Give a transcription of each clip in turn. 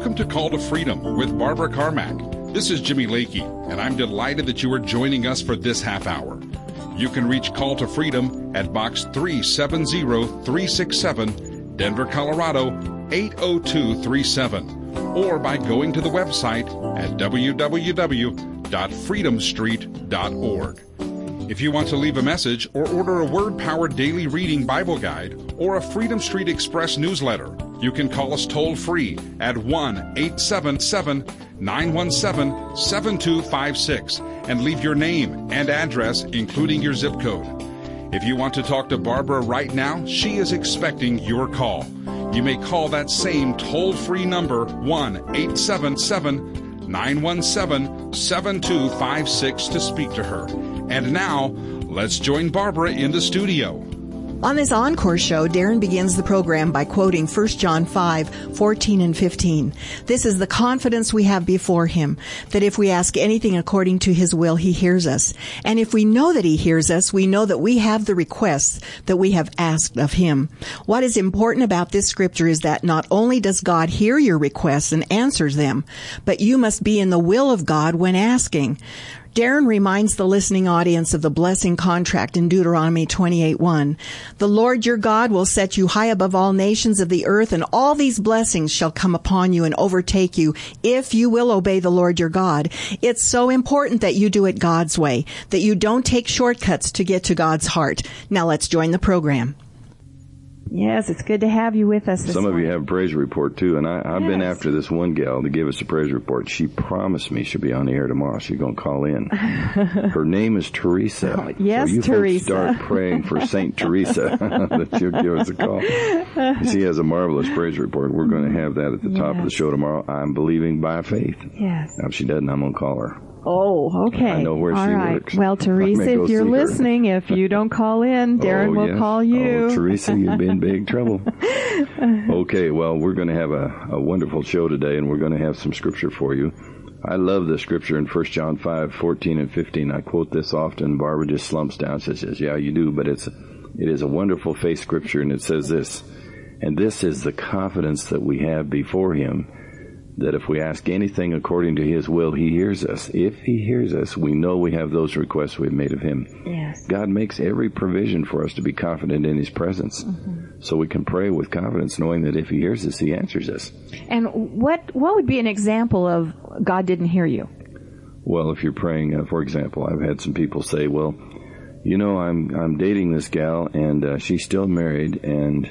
Welcome to Call to Freedom with Barbara Carmack. This is Jimmy Lakey, and I'm delighted that you are joining us for this half hour. You can reach Call to Freedom at Box 370367, Denver, Colorado 80237, or by going to the website at www.freedomstreet.org. If you want to leave a message or order a Word-Powered Daily Reading Bible Guide or a Freedom Street Express newsletter, you can call us toll-free at 1-877-917-7256 and leave your name and address, including your zip code. If you want to talk to Barbara right now, she is expecting your call. You may call that same toll-free number, 1-877-917-7256, to speak to her. And now, let's join Barbara in the studio. On this Encore show, Darren begins the program by quoting 1 John 5:14 and 15. This is the confidence we have before Him, that if we ask anything according to His will, He hears us. And if we know that He hears us, we know that we have the requests that we have asked of Him. What is important about this scripture is that not only does God hear your requests and answers them, but you must be in the will of God when asking. Darren reminds the listening audience of the blessing contract in Deuteronomy 28:1. The Lord your God will set you high above all nations of the earth, and all these blessings shall come upon you and overtake you if you will obey the Lord your God. It's so important that you do it God's way, that you don't take shortcuts to get to God's heart. Now let's join the program. Yes, it's good to have you with us this Some morning. of you have a praise report, too, and I've been after this one gal to give us a praise report. She promised me she'll be on the air tomorrow. She's going to call in. Her name is Teresa. Oh, yes, so you Teresa. Folks start praying for St. Teresa that she'll give us a call. She has a marvelous praise report. We're going to have that at the top of the show tomorrow. I'm believing by faith. Yes. Now, if she doesn't, I'm going to call her. Oh, okay. I know where she works. Well, Teresa, if you're listening, if you don't call in, Darren will call you. Oh, Teresa, you'd be in big trouble. Okay, well, we're going to have a wonderful show today, and we're going to have some scripture for you. I love the scripture in 1 John 5:14 and 15. I quote this often. Barbara just slumps down and says, yeah, you do, but it is a wonderful faith scripture, and it says this, and this is the confidence that we have before Him, that if we ask anything according to His will, He hears us. If He hears us, we know we have those requests we've made of Him. Yes. God makes every provision for us to be confident in His presence. So we can pray with confidence, knowing that if He hears us, He answers us. And what would be an example of God didn't hear you? Well, if you're praying, for example, I've had some people say, well, you know, I'm dating this gal, and she's still married, and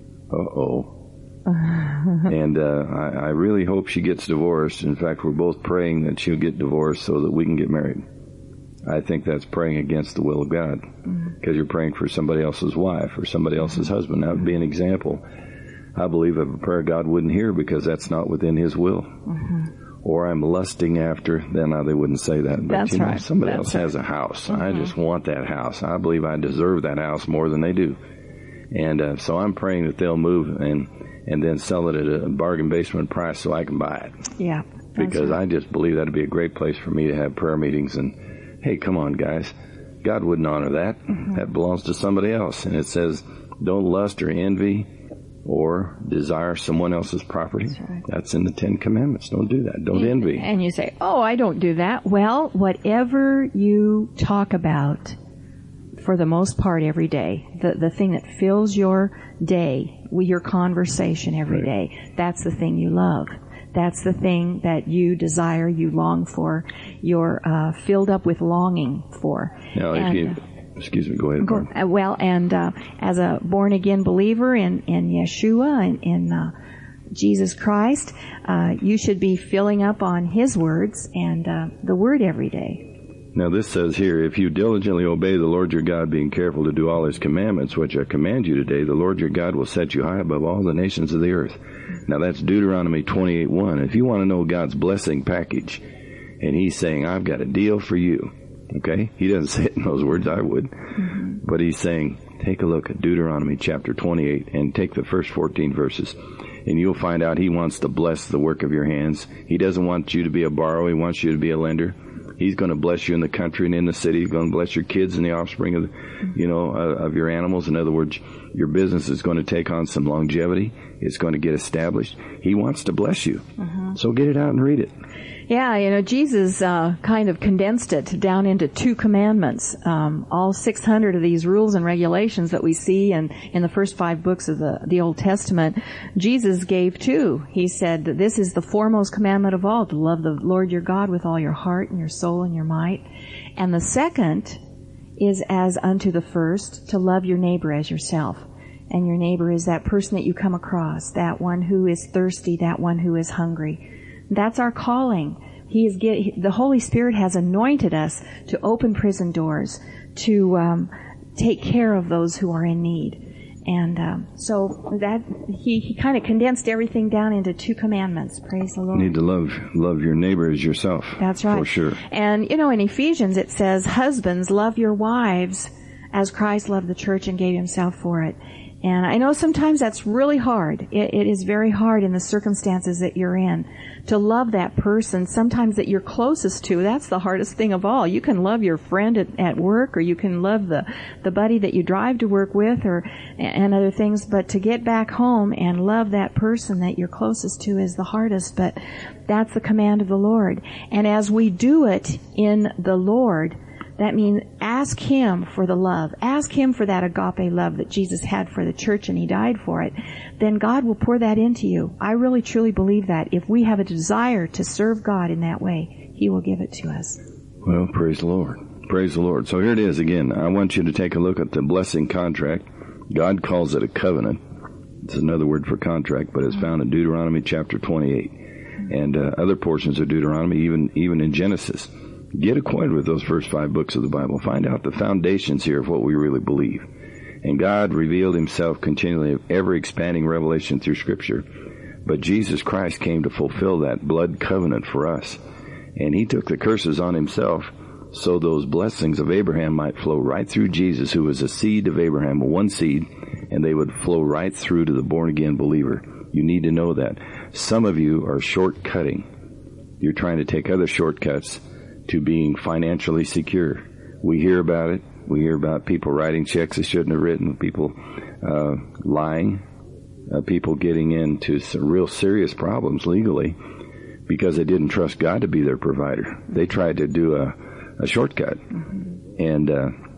and I really hope she gets divorced. In fact, we're both praying that she'll get divorced so that we can get married. I think that's praying against the will of God, because you're praying for somebody else's wife or somebody else's husband. That would be an example, I believe, of a prayer God wouldn't hear, because that's not within His will. Or I'm lusting after, then they wouldn't say that. But that's right. Somebody else has a house. I just want that house. I believe I deserve that house more than they do. And so I'm praying that they'll move and then sell it at a bargain basement price so I can buy it. Yeah. Because I just believe that would be a great place for me to have prayer meetings. And, hey, come on, guys. God wouldn't honor that. That belongs to somebody else. And it says, don't lust or envy or desire someone else's property. That's right. That's in the 10 Commandments. Don't do that. Don't envy. And you say, oh, I don't do that. Well, whatever you talk about, for the most part every day, the thing that fills your day, your conversation every day, that's the thing you love. That's the thing that you desire, you long for, you're filled up with longing for. Now, excuse me, go ahead. As a born-again believer in Yeshua and in Jesus Christ, you should be filling up on His words and the Word every day. Now this says here, if you diligently obey the Lord your God, being careful to do all His commandments, which I command you today, the Lord your God will set you high above all the nations of the earth. Now that's Deuteronomy 28:1. If you want to know God's blessing package, and He's saying, I've got a deal for you, okay? He doesn't say it in those words, I would. But He's saying, take a look at Deuteronomy chapter 28 and take the first 14 verses. And you'll find out He wants to bless the work of your hands. He doesn't want you to be a borrower. He wants you to be a lender. He's going to bless you in the country and in the city. He's going to bless your kids and the offspring of, of your animals. In other words, your business is going to take on some longevity. It's going to get established. He wants to bless you. So get it out and read it. Yeah, Jesus kind of condensed it down into 2 commandments. All 600 of these rules and regulations that we see in the first 5 books of the Old Testament, Jesus gave 2. He said that this is the foremost commandment of all, to love the Lord your God with all your heart and your soul and your might. And the second is as unto the first, to love your neighbor as yourself. And your neighbor is that person that you come across, that one who is thirsty, that one who is hungry. That's our calling. The Holy Spirit has anointed us to open prison doors, to take care of those who are in need. And so that he kind of condensed everything down into 2 commandments. Praise the Lord. You need to love your neighbor as yourself. That's right. For sure. And, in Ephesians it says, husbands, love your wives as Christ loved the church and gave himself for it. And I know sometimes that's really hard. It is very hard in the circumstances that you're in to love that person, sometimes that you're closest to. That's the hardest thing of all. You can love your friend at work, or you can love the buddy that you drive to work with, and other things. But to get back home and love that person that you're closest to is the hardest. But that's the command of the Lord. And as we do it in the Lord, that means ask Him for the love. Ask Him for that agape love that Jesus had for the church, and He died for it. Then God will pour that into you. I really truly believe that. If we have a desire to serve God in that way, He will give it to us. Well, praise the Lord. Praise the Lord. So here it is again. I want you to take a look at the blessing contract. God calls it a covenant. It's another word for contract, but it's found in Deuteronomy chapter 28 and other portions of Deuteronomy, even in Genesis. Get acquainted with those first 5 books of the Bible. Find out the foundations here of what we really believe. And God revealed Himself continually of ever expanding revelation through Scripture. But Jesus Christ came to fulfill that blood covenant for us. And He took the curses on Himself so those blessings of Abraham might flow right through Jesus, who was a seed of Abraham, one seed, and they would flow right through to the born-again believer. You need to know that. Some of you are shortcutting. You're trying to take other shortcuts to being financially secure. We hear about it. We hear about people writing checks they shouldn't have written, people lying, people getting into some real serious problems legally because they didn't trust God to be their provider. They tried to do a shortcut, and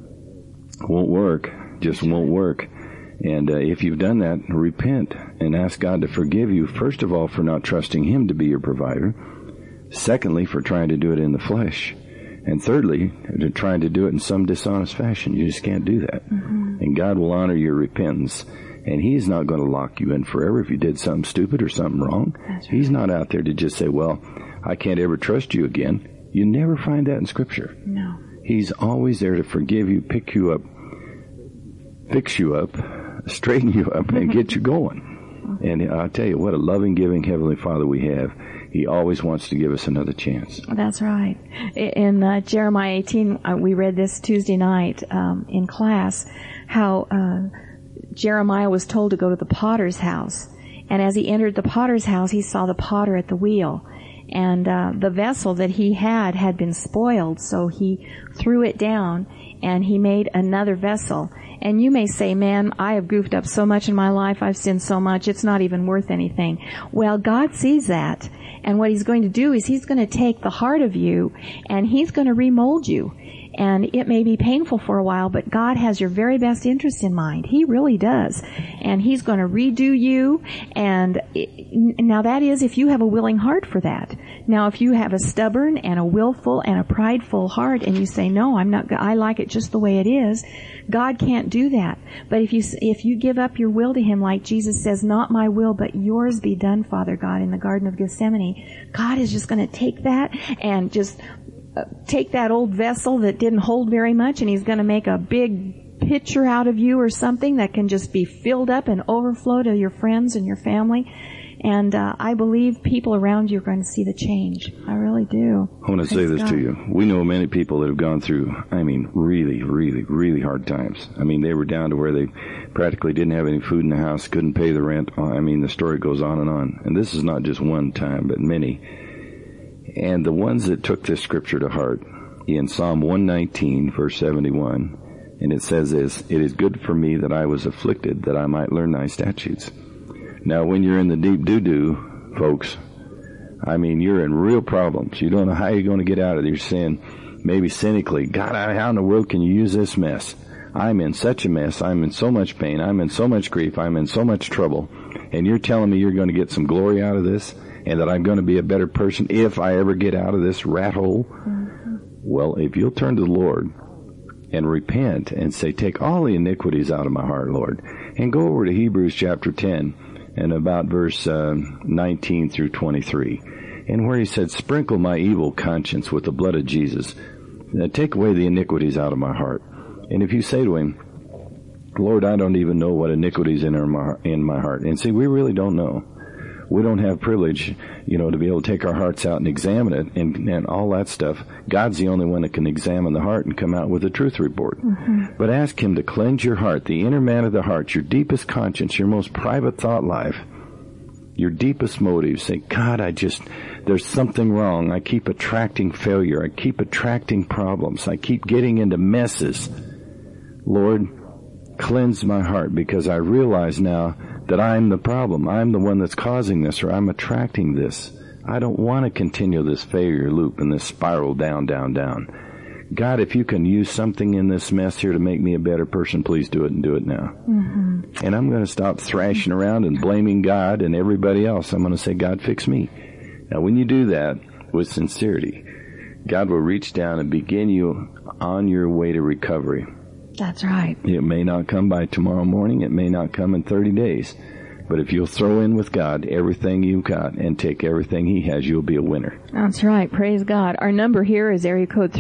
won't work, just won't work. And if you've done that, repent and ask God to forgive you, first of all, for not trusting Him to be your provider. Secondly, for trying to do it in the flesh. And thirdly, to trying to do it in some dishonest fashion. You just can't do that. And God will honor your repentance. And He's not going to lock you in forever if you did something stupid or something wrong. Right. He's not out there to just say, well, I can't ever trust you again. You never find that in Scripture. No. He's always there to forgive you, pick you up, fix you up, straighten you up, and get you going. And I'll tell you what a loving, giving Heavenly Father we have. He always wants to give us another chance. That's right. In Jeremiah 18, we read this Tuesday night in class, how Jeremiah was told to go to the potter's house. And as he entered the potter's house, he saw the potter at the wheel. And the vessel that he had been spoiled, so he threw it down and he made another vessel. And you may say, man, I have goofed up so much in my life, I've sinned so much, it's not even worth anything. Well, God sees that. And what He's going to do is He's going to take the heart of you and He's going to remold you. And it may be painful for a while, but God has your very best interest in mind. He really does. And He's going to redo you. And now that is if you have a willing heart for that. Now if you have a stubborn and a willful and a prideful heart and you say, no, I like it just the way it is, God can't do that. But if you give up your will to Him, like Jesus says, not my will, but yours be done, Father God, in the Garden of Gethsemane, God is just going to take that and just take that old vessel that didn't hold very much, and He's going to make a big pitcher out of you or something that can just be filled up and overflow to your friends and your family. And I believe people around you are going to see the change. I really do. I want to say this to you. We know many people that have gone through, really, really, really hard times. They were down to where they practically didn't have any food in the house, couldn't pay the rent. The story goes on. And this is not just one time, but many. And the ones that took this scripture to heart, in Psalm 119, verse 71, and it says this, "It is good for me that I was afflicted, that I might learn thy statutes." Now, when you're in the deep doo-doo, folks, I mean, you're in real problems. You don't know how you're going to get out of your sin. Maybe cynically, God, how in the world can you use this mess? I'm in such a mess. I'm in so much pain. I'm in so much grief. I'm in so much trouble. And you're telling me you're going to get some glory out of this and that I'm going to be a better person if I ever get out of this rat hole? Mm-hmm. Well, if you'll turn to the Lord and repent and say, take all the iniquities out of my heart, Lord, and go over to Hebrews chapter 10 and about verse 19 through 23, and where he said, sprinkle my evil conscience with the blood of Jesus. Take away the iniquities out of my heart. And if you say to him, Lord, I don't even know what iniquities in my heart. And see, we really don't know. We don't have privilege, to be able to take our hearts out and examine it and all that stuff. God's the only one that can examine the heart and come out with a truth report. Mm-hmm. But ask him to cleanse your heart, the inner man of the heart, your deepest conscience, your most private thought life, your deepest motives. Say, God, there's something wrong. I keep attracting failure. I keep attracting problems. I keep getting into messes. Lord, cleanse my heart, because I realize now that I'm the problem. I'm the one that's causing this, or I'm attracting this. I don't want to continue this failure loop and this spiral down, down, down. God, if you can use something in this mess here to make me a better person, please do it, and do it now. Mm-hmm. And I'm going to stop thrashing around and blaming God and everybody else. I'm going to say, God, fix me. Now, when you do that with sincerity, God will reach down and begin you on your way to recovery. That's right. It may not come by tomorrow morning. It may not come in 30 days. But if you'll throw in with God everything you've got and take everything he has, you'll be a winner. That's right. Praise God. Our number here is area code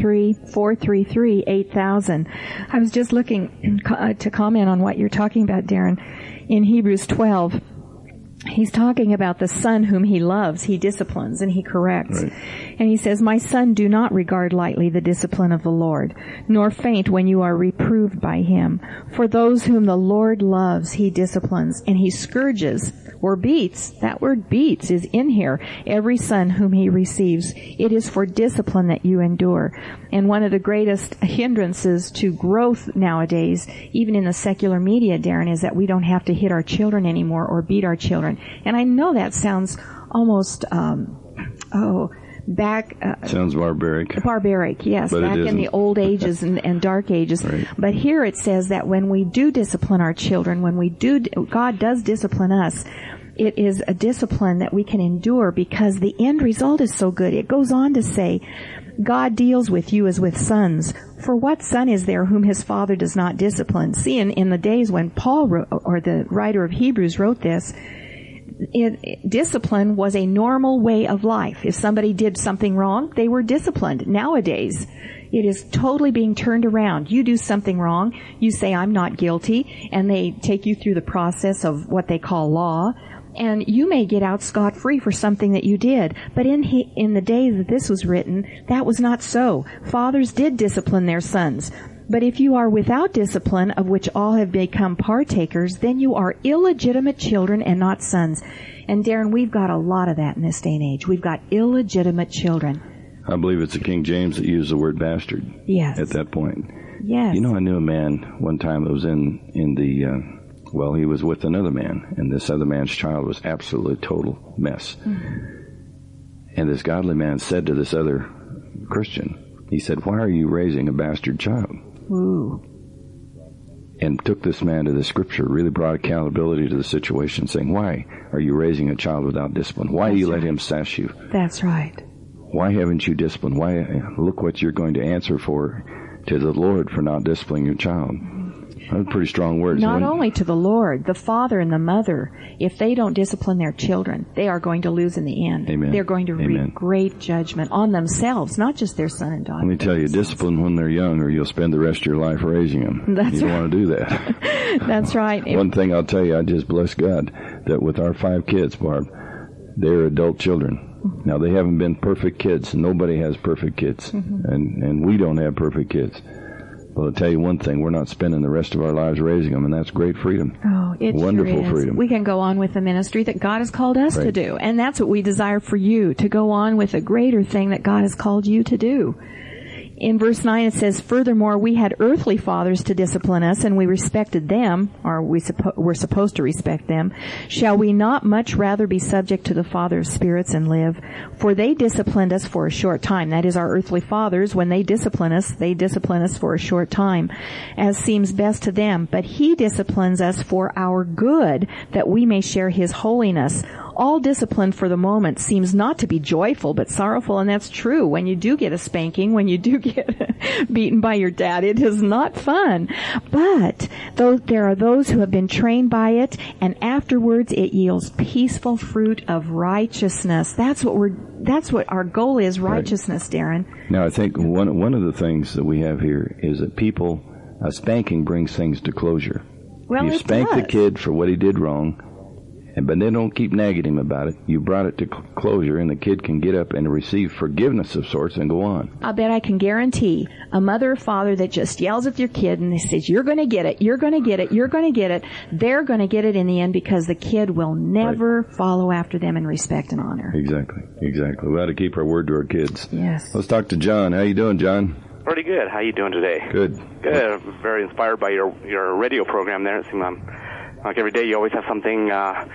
303-433-8000. I was just looking to comment on what you're talking about, Darren. In Hebrews 12, he's talking about the son whom he loves, he disciplines and he corrects. Right. And he says, my son, do not regard lightly the discipline of the Lord, nor faint when you are reproved by him. For those whom the Lord loves, he disciplines, and he scourges or beats. That word beats is in here. Every son whom he receives. It is for discipline that you endure. And one of the greatest hindrances to growth nowadays, even in the secular media, Darren, is that we don't have to hit our children anymore or beat our children. And I know that sounds almost, sounds barbaric. Barbaric, yes. But back in the old ages and dark ages. Right. But here it says that when we do discipline our children, God does discipline us, it is a discipline that we can endure because the end result is so good. It goes on to say, God deals with you as with sons. For what son is there whom his father does not discipline? See, in the days when Paul wrote, or the writer of Hebrews wrote this, discipline was a normal way of life. If somebody did something wrong, they were disciplined. Nowadays, it is totally being turned around. You do something wrong, you say, I'm not guilty, and they take you through the process of what they call law, and you may get out scot-free for something that you did. But in the day that this was written, that was not so. Fathers did discipline their sons. But if you are without discipline, of which all have become partakers, then you are illegitimate children and not sons. And Darren, we've got a lot of that in this day and age. We've got illegitimate children. I believe it's the King James that used the word bastard. Yes. At that point. Yes. I knew a man one time that was in the, he was with another man, and this other man's child was absolutely total mess. Mm-hmm. And this godly man said to this other Christian, he said, why are you raising a bastard child? Ooh. And took this man to the scripture, really brought accountability to the situation, saying, why are you raising a child without discipline? Why do you let him sass you? That's right. Why haven't you disciplined? Look what you're going to answer for to the Lord for not disciplining your child. That's pretty strong words. Not only to the Lord, the father and the mother, if they don't discipline their children, they are going to lose in the end. Amen. They're going to reap great judgment on themselves, not just their son and daughter. Let me tell you, discipline when they're young, or you'll spend the rest of your life raising them. That's you right. don't want to do that. That's right. One thing I'll tell you, I just bless God that with our 5 kids, Barb, they're adult children. Mm-hmm. Now, they haven't been perfect kids. Nobody has perfect kids. Mm-hmm. And we don't have perfect kids. Well, I'll tell you one thing, we're not spending the rest of our lives raising them, and that's great freedom. Oh, it Wonderful sure is. freedom. We can go on with the ministry that God has called us to do, and that's what we desire for you, to go on with a greater thing that God has called you to do. In verse 9 it says, furthermore, we had earthly fathers to discipline us, and we respected them, or we're supposed to respect them. Shall we not much rather be subject to the Father of spirits and live? For they disciplined us for a short time. That is, our earthly fathers, when they discipline us for a short time, as seems best to them. But he disciplines us for our good, that we may share his holiness. All discipline for the moment seems not to be joyful, but sorrowful, and that's true. When you do get a spanking, when you do get beaten by your dad, it is not fun. But there are those who have been trained by it, and afterwards it yields peaceful fruit of righteousness. That's what our goal is, righteousness, right. Darren. Now, I think one of the things that we have here is that a spanking brings things to closure. Well, you spank the kid for what he did wrong, but then don't keep nagging him about it. You brought it to closure, and the kid can get up and receive forgiveness of sorts and go on. I bet I can guarantee a mother or father that just yells at their kid and says, you're going to get it, you're going to get it, you're going to get it, they're going to get it in the end, because the kid will never follow after them in respect and honor. Exactly. We ought to keep our word to our kids. Yes. Let's talk to John. How you doing, John? Pretty good. How you doing today? Good. Very inspired by your radio program there. It seems like every day you always have something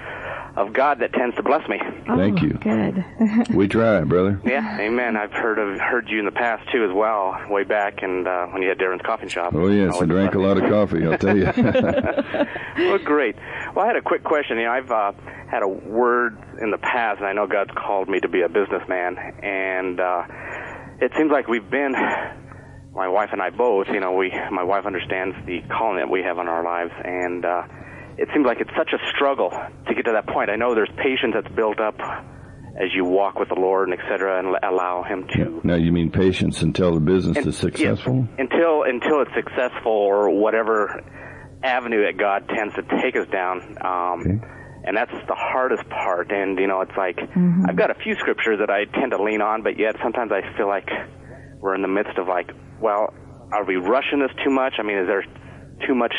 of God that tends to bless me. Thank you. Good. We try, brother. Yeah, amen. I've heard you in the past too, as well, way back, and when you had Darren's Coffee Shop. Oh yes, I drank a lot of coffee, I'll tell you. Well, great. Well, I had a quick question. I've had a word in the past, and I know God's called me to be a businessman, and it seems like we've been. My wife and I both, my wife understands the calling that we have on our lives, and it seems like it's such a struggle to get to that point. I know there's patience that's built up as you walk with the Lord and et cetera, and allow Him to. Now, you mean patience until the business is successful? Yeah, until it's successful, or whatever avenue that God tends to take us down. Okay. And that's the hardest part. And it's like I've got a few scriptures that I tend to lean on, but yet sometimes I feel like we're in the midst of well, are we rushing this too much? I mean, is there too much,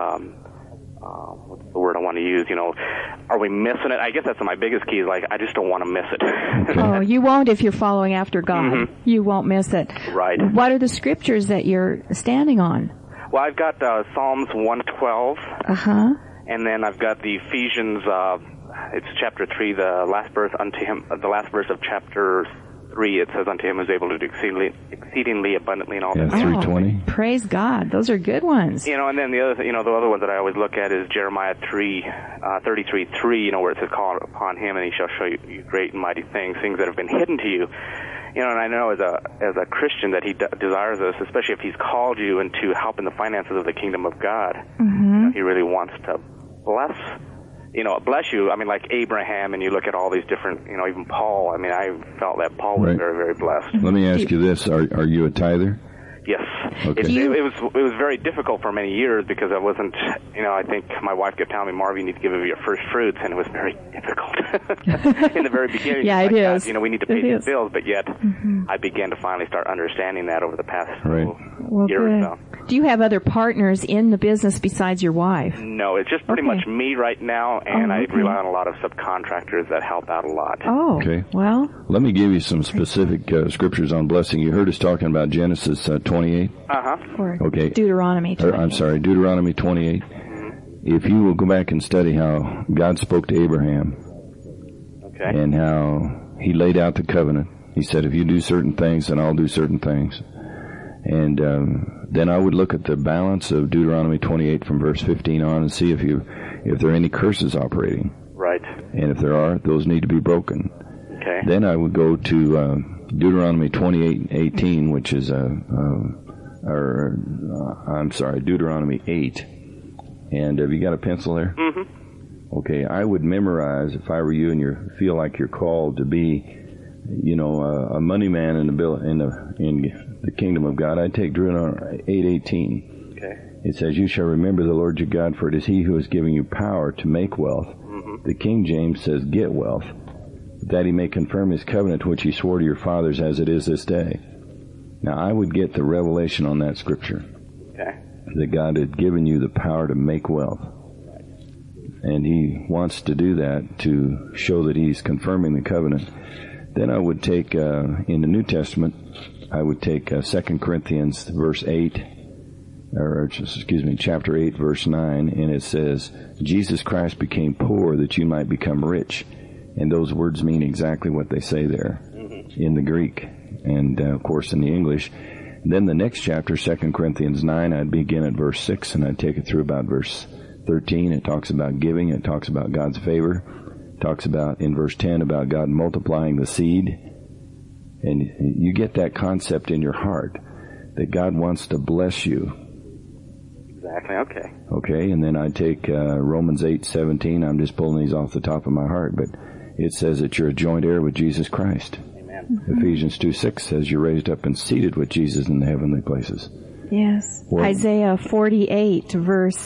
what's the word I want to use? Are we missing it? I guess that's my biggest key is I just don't want to miss it. Oh, you won't if you're following after God. Mm-hmm. You won't miss it. Right. What are the scriptures that you're standing on? Well, I've got Psalms 112. Uh-huh. And then I've got the Ephesians, it's chapter 3, the last verse of chapter 3, it says, unto him who is able to do exceedingly abundantly and all that. 3:20. Praise God. Those are good ones. And then the other ones that I always look at is Jeremiah 33:3, where it says, call upon him and he shall show you great and mighty things that have been hidden to you. And I know as a Christian that he desires us, especially if he's called you into helping the finances of the kingdom of God. Mm-hmm. He really wants to bless you. I mean, like Abraham, and you look at all these different, even Paul. I mean, I felt that Paul was very, very blessed. Let me ask you this. Are you a tither? Yes. Okay. It was very difficult for many years because I wasn't, I think my wife kept telling me, Marv, you need to give of your first fruits, and it was very difficult in the very beginning. Yeah, it is. We need to pay these bills, but yet I began to finally start understanding that over the past year or so. Do you have other partners in the business besides your wife? No, it's just pretty much me right now, and I rely on a lot of subcontractors that help out a lot. Oh, okay. Well, let me give you some specific scriptures on blessing. You heard us talking about Genesis 28? Uh-huh. Or okay. Deuteronomy 28. I'm sorry, Deuteronomy 28. If you will go back and study how God spoke to Abraham, and how he laid out the covenant. He said, if you do certain things, then I'll do certain things. And then I would look at the balance of Deuteronomy 28 from verse 15 on and see if there are any curses operating. Right. And if there are, those need to be broken. Okay. Then I would go to Deuteronomy 28:18, which is Deuteronomy 8. And have you got a pencil there? Mm-hmm. Okay, I would memorize, if I were you and you feel like you're called to be, a money man in the kingdom of God, I'd take Deuteronomy 8:18. Okay. It says, you shall remember the Lord your God, for it is he who has given you power to make wealth. Mm-hmm. The King James says, get wealth, that he may confirm his covenant which he swore to your fathers as it is this day. Now, I would get the revelation on that scripture. Okay. that God had given you the power to make wealth. And He wants to do that to show that He's confirming the covenant. Then I would take, in the New Testament, I would take 2 Corinthians chapter 8, verse 9, and it says, Jesus Christ became poor that you might become rich. And those words mean exactly what they say there in the Greek and, of course, in the English. Then the next chapter, 2 Corinthians 9, I'd begin at verse 6, and I'd take it through about verse 13. It talks about giving. It talks about God's favor. It talks about, in verse 10, about God multiplying the seed. And you get that concept in your heart that God wants to bless you. Exactly, okay. Okay, and then I take Romans 8:17. I'm just pulling these off the top of my heart, but it says that you're a joint heir with Jesus Christ. Amen. Ephesians 2:6 says you're raised up and seated with Jesus in the heavenly places. Yes. Well, Isaiah 48, verse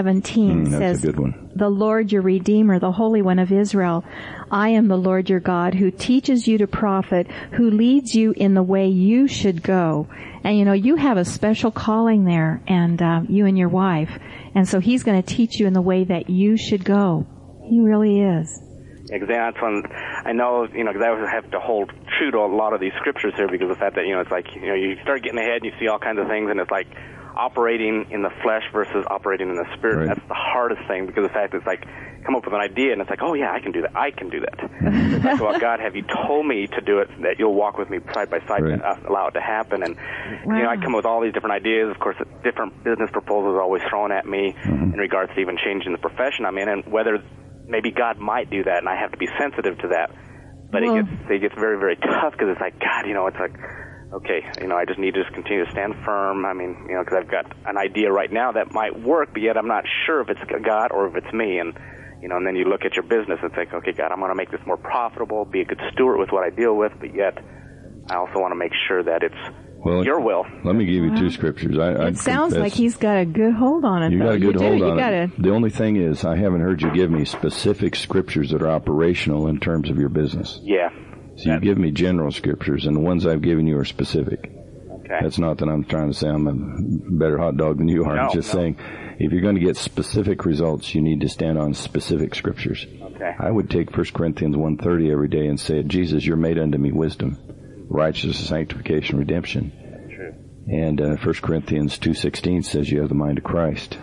17 that's says, a good one. The Lord your Redeemer, the Holy One of Israel, I am the Lord your God, who teaches you to profit, who leads you in the way you should go. And you have a special calling there, and you and your wife. And so He's going to teach you in the way that you should go. He really is. Exactly. That's when I know, because I have to hold true to a lot of these scriptures here because of the fact that, it's like, you start getting ahead and you see all kinds of things, and it's like operating in the flesh versus operating in the spirit. Right. That's the hardest thing because of the fact that it's like, come up with an idea and it's like, oh yeah, I can do that. I can do that. It's like, well, God, have you told me to do it, that you'll walk with me side by side Right. and allow it to happen? And, Wow. I come up with all these different ideas. Of course, different business proposals are always thrown at me in regards to even changing the profession I'm in, and whether maybe God might do that, and I have to be sensitive to that. But Well, it gets very, very tough because it's like, God, it's like, okay, I just need to just continue to stand firm. I mean, because I've got an idea right now that might work, but yet I'm not sure if it's God or if it's me. And, and then you look at your business and think, okay, God, I'm going to make this more profitable, be a good steward with what I deal with, but yet I also want to make sure that it's your will. Let me give you two scriptures. It sounds like He's got a good hold on it. You got a good hold on it. The only thing is, I haven't heard you give me specific scriptures that are operational in terms of your business. Yeah. So you give me general scriptures, and the ones I've given you are specific. Okay. That's not that I'm trying to say I'm a better hot dog than you are. I'm just saying, if you're going to get specific results, you need to stand on specific scriptures. Okay. I would take 1 Corinthians 1:30 every day and say, Jesus, you're made unto me wisdom, righteousness, sanctification, redemption. True. And 1 Corinthians 2:16 says you have the mind of Christ.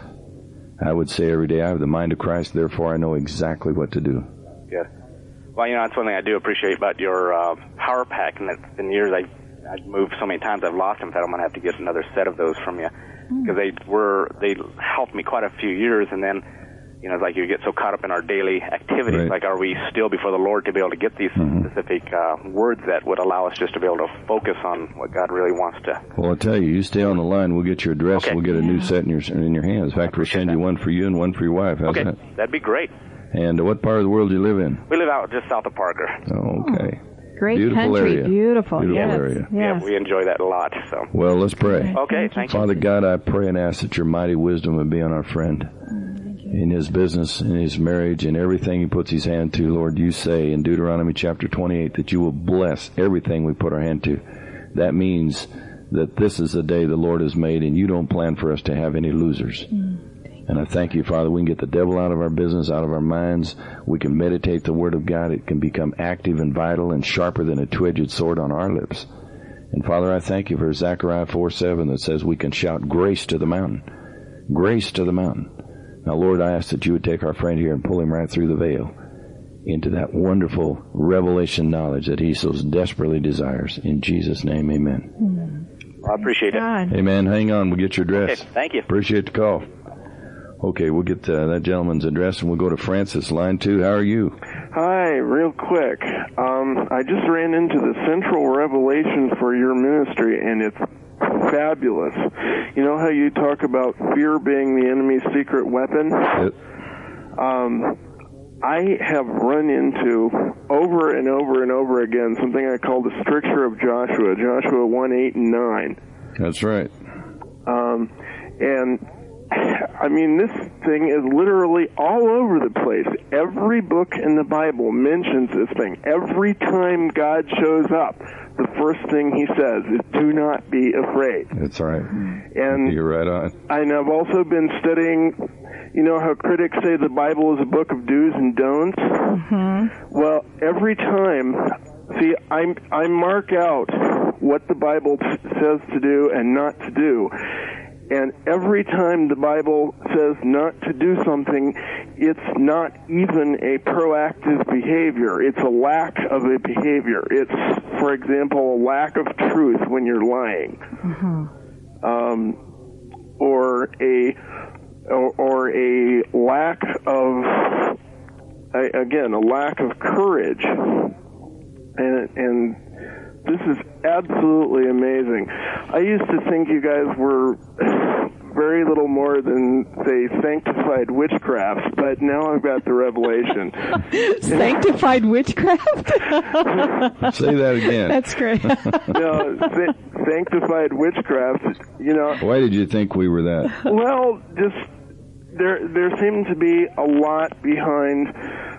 I would say every day, I have the mind of Christ, therefore I know exactly what to do. Good. Well, that's one thing I do appreciate about your power pack, and it's been years I've moved so many times I've lost them. In fact, I'm going to have to get another set of those from you because they helped me quite a few years, and then it's like you get so caught up in our daily activities. Right. Like, are we still before the Lord to be able to get these specific words that would allow us just to be able to focus on what God really wants to? Well, I'll tell you, you stay on the line. We'll get your address. Okay. We'll get a new set in your hands. In fact, we'll send you one for you and one for your wife. How's Okay, that? that'd be great. And what part of the world do you live in? We live out just south of Parker. Oh, okay. Great Beautiful country. area. Beautiful. Beautiful Yes. area. Yeah, Yes. we enjoy that a lot. So. Well, let's pray. Okay, thank you. Father God, I pray and ask that your mighty wisdom would be on our friend in his business, in his marriage, in everything he puts his hand to. Lord, you say in Deuteronomy chapter 28 that you will bless everything we put our hand to. That means that this is the day the Lord has made, and you don't plan for us to have any losers. And I thank you, Father, we can get the devil out of our business, out of our minds. We can meditate the Word of God. It can become active and vital and sharper than a two-edged sword on our lips. And Father, I thank you for Zechariah 4:7 that says we can shout grace to the mountain. Grace to the mountain. Now, Lord, I ask that you would take our friend here and pull him right through the veil into that wonderful revelation knowledge that he so desperately desires. In Jesus' name, amen. Well, I appreciate it. God. Amen. Hang on. We'll get your address. Okay, thank you. Appreciate the call. Okay, we'll get that gentleman's address, and we'll go to Francis, line 2. How are you? Hi, real quick. I just ran into the central revelation for your ministry, and it's fabulous. You know how you talk about fear being the enemy's secret weapon? Yep. I have run into, over and over and over again, something I call the stricture of Joshua, Joshua 1, 8, and 9. That's right. And I mean, this thing is literally all over the place. Every book in the Bible mentions this thing. Every time God shows up, the first thing he says is, do not be afraid. That's right. And you're right on. And I've also been studying, you know how critics say the Bible is a book of do's and don'ts? Mm-hmm. Well, every time, see, I mark out what the Bible says to do and not to do. And every time the Bible says not to do something, it's not even a proactive behavior. It's a lack of a behavior. It's, for example, a lack of truth when you're lying. Mm-hmm. Or a lack of, again, a lack of courage. And this is absolutely amazing. I used to think you guys were very little more than, say, sanctified witchcraft, but now I've got the revelation. Sanctified witchcraft? Say that again. That's great. No, sanctified witchcraft, you know. Why did you think we were that? Well, just there seemed to be a lot behind.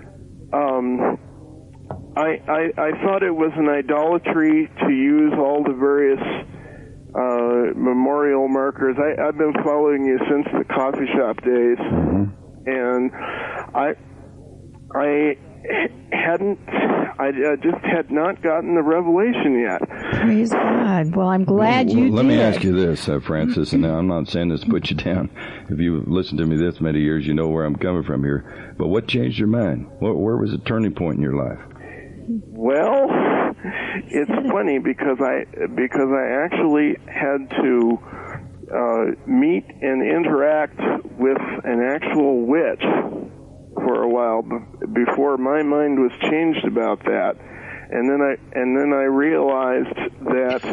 I thought it was an idolatry to use all the various memorial markers. I've been following you since the coffee shop days, and I just had not gotten the revelation yet. Praise God. Well, I'm glad you did. Let me ask you this, Francis, and now I'm not saying this to put you down. If you've listened to me this many years, you know where I'm coming from here. But what changed your mind? Where was the turning point in your life? Well, it's funny because I actually had to meet and interact with an actual witch for a while before my mind was changed about that, and then I realized that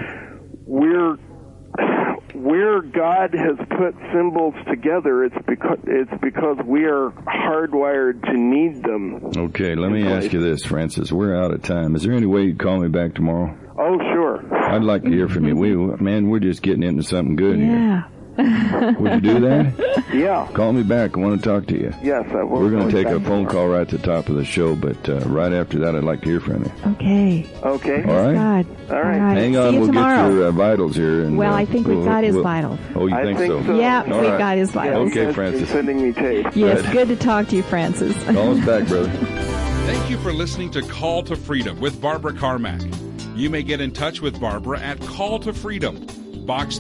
where God has put symbols together, it's because we are hardwired to need them. Okay, let me ask you this, Francis. We're out of time. Is there any way you'd call me back tomorrow? Oh, sure. I'd like to hear from you. We're just getting into something good here. Would you do that? Yeah. Call me back. I want to talk to you. Yes, I will. We're going to take a phone call right at the top of the show, but right after that, I'd like to hear from you. Okay. Okay. All right. God. All right. Hang on. We'll get your vitals here. And, well, I think we've got his vitals. Oh, you think so? Yeah, All we've right. got his vitals. Okay, Francis. Sending me tape. Yes, good to talk to you, Francis. Call us back, brother. Thank you for listening to Call to Freedom with Barbara Carmack. You may get in touch with Barbara at Call to Freedom, Box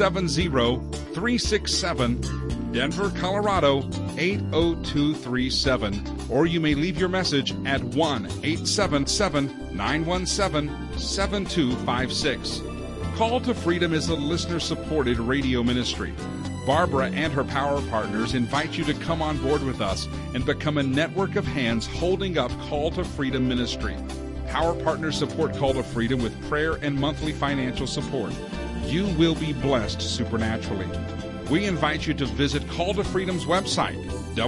370-367, Denver, Colorado 80237, or you may leave your message at 1-877-917-7256. Call to Freedom is a listener-supported radio ministry. Barbara and her power partners invite you to come on board with us and become a network of hands holding up Call to Freedom ministry. Power partners support Call to Freedom with prayer and monthly financial support. You will be blessed supernaturally. We invite you to visit Call to Freedom's website,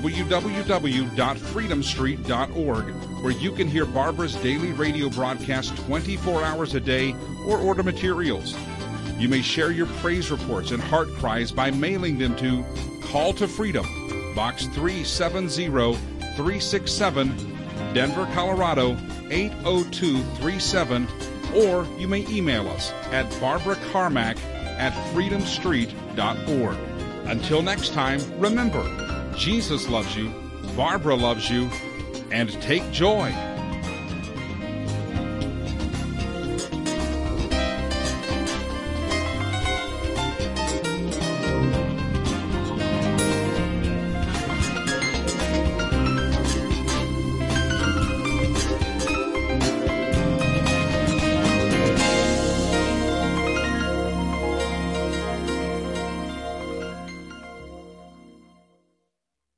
www.freedomstreet.org, where you can hear Barbara's daily radio broadcast 24 hours a day or order materials. You may share your praise reports and heart cries by mailing them to Call to Freedom, Box 370-367, Denver, Colorado 80237, or you may email us at barbaracarmack@freedomstreet.org. Until next time, remember, Jesus loves you, Barbara loves you, and take joy